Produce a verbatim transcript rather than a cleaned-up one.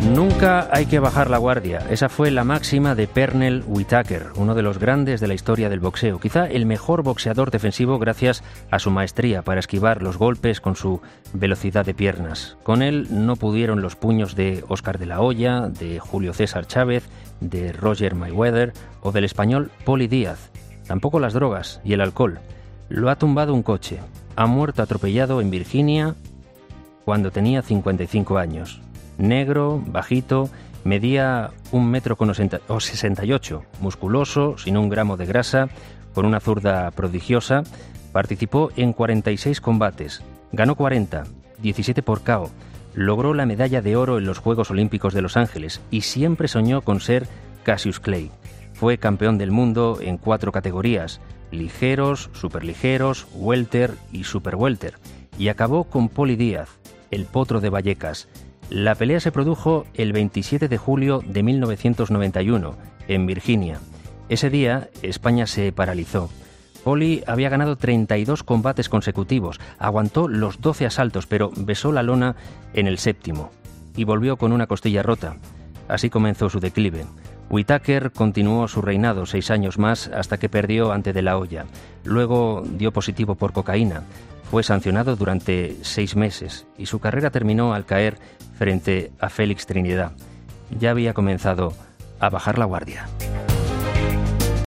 Nunca hay que bajar la guardia. Esa fue la máxima de Pernell Whitaker, uno de los grandes de la historia del boxeo. Quizá el mejor boxeador defensivo gracias a su maestría para esquivar los golpes con su velocidad de piernas. Con él no pudieron los puños de Oscar de la Hoya, de Julio César Chávez, de Roger Mayweather o del español Poli Díaz. Tampoco las drogas y el alcohol. Lo ha tumbado un coche. Ha muerto atropellado en Virginia cuando tenía cincuenta y cinco años. Negro, bajito, medía un metro con sesenta y ocho, musculoso, sin un gramo de grasa, con una zurda prodigiosa. Participó en cuarenta y seis combates, ganó cuarenta, diecisiete por K O, logró la medalla de oro en los Juegos Olímpicos de Los Ángeles y siempre soñó con ser Cassius Clay. Fue campeón del mundo en cuatro categorías: ligeros, superligeros, welter y superwelter, y acabó con Poli Díaz, el potro de Vallecas. La pelea se produjo el veintisiete de julio de mil novecientos noventa y uno, en Virginia. Ese día, España se paralizó. Poli había ganado treinta y dos combates consecutivos, aguantó los doce asaltos, pero besó la lona en el séptimo y volvió con una costilla rota. Así comenzó su declive. Whitaker continuó su reinado seis años más hasta que perdió ante De la Hoya. Luego dio positivo por cocaína. Fue sancionado durante seis meses y su carrera terminó al caer frente a Félix Trinidad. Ya había comenzado a bajar la guardia.